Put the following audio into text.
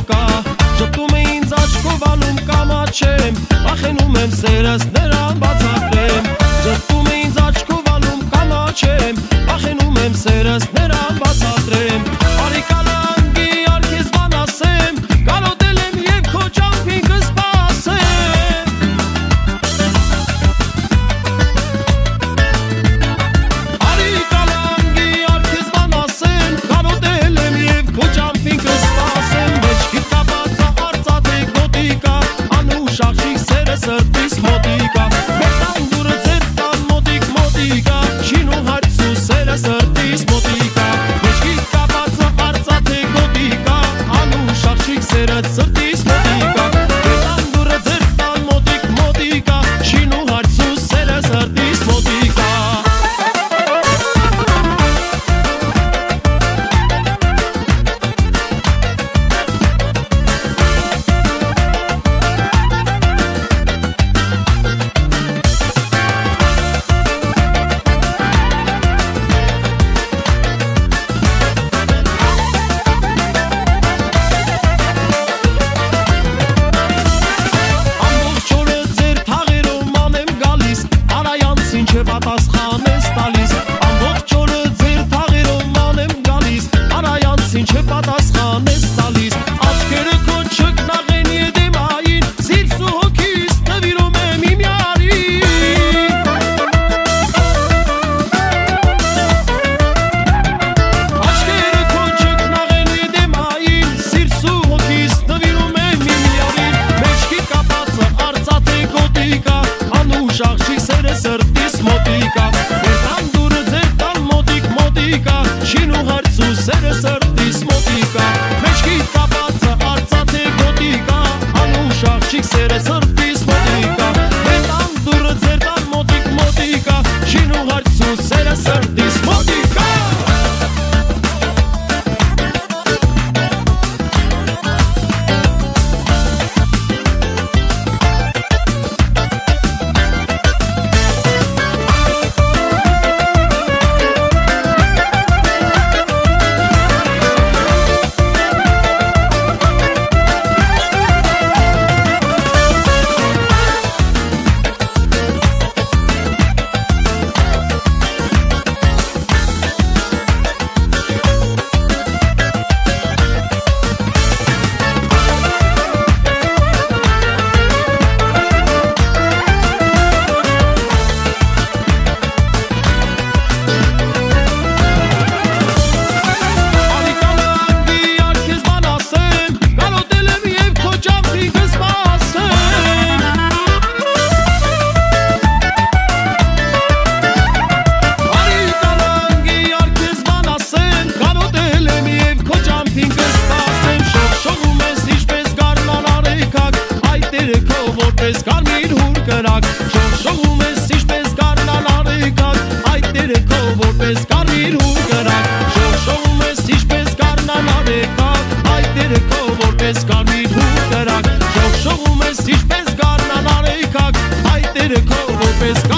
կա Ժպտում է ինձ աչքով անում կամաչեմ Վախենում եմ սերս նրան բացատրեմ Ժպտում է ինձ աչքով անում կամաչեմ Վախենում եմ սերս նրան բացատրեմ Արի կալանգի արկես բան ասեմ Կարոտել եմ և քո ճամփին կսպասեմ Արի կալանգի արկես բան ասեմ Կարոտել եմ և քո ճամփին կսպասեմ Մեջքիդ կապածը արծաթե գոտիկա Անուշ աղջիկ սերը սրտիս մոտիկա Մեր տան դուրը ձեր տան մոտիկ մոտիկա Շինու հարցու սերը սրտիս մոտիկա Մեջքիդ կապածը արծաթե գոտիկա Անուշ աղջիկ սերը սրտիս մոտիկա Մեր տան դուրը ձեր տան մոտիկ մոտիկա Շինու հարցու սերը սրտիս մոտիկա Պատասխան ես տալիս Ամբողջ օրը ձեր թաղերով ման եմ գալիս Արայանցին չպատասխան ես տալիս Աչքերը քո չկնաղեն եդեմային Սիրս ու հոգիս նվիրում եմ իմ յարին Աչքերը քո չկնաղեն եդեմային Սիրս ու հոգիս նվիրում եմ իմ յարին Մեջքի կապածը արծաթե գոտիկա Անուշ աղջիկ սերը սրտիս մոտիկա Մեր տան դուրը ձեր տան մոտիկ մոտիկա Շինու հարցու սերը սրտիս մոտիկա Մեջքիդ կապածը արծաթե գոտիկա Անուշ աղջիկ սերը սրտիս մոտիկա Մեր տան դուրը ձեր տան մոտիկ մոտիկա Շինու հարցու սերը սրտիս մոտիկա Որպես կարմիր հուր կրակ Շողշողում ես ինչպես գարնան արեկակ Այդ երեկո որպես կարմիր հուր կրակ Շողշողում ես ինչպես գարնան արեկակ Այդ երեկո որպես կարմիր հուր կրակ Շողշողում ես ինչպես գարնան արեկակ Այդ երեկո որպես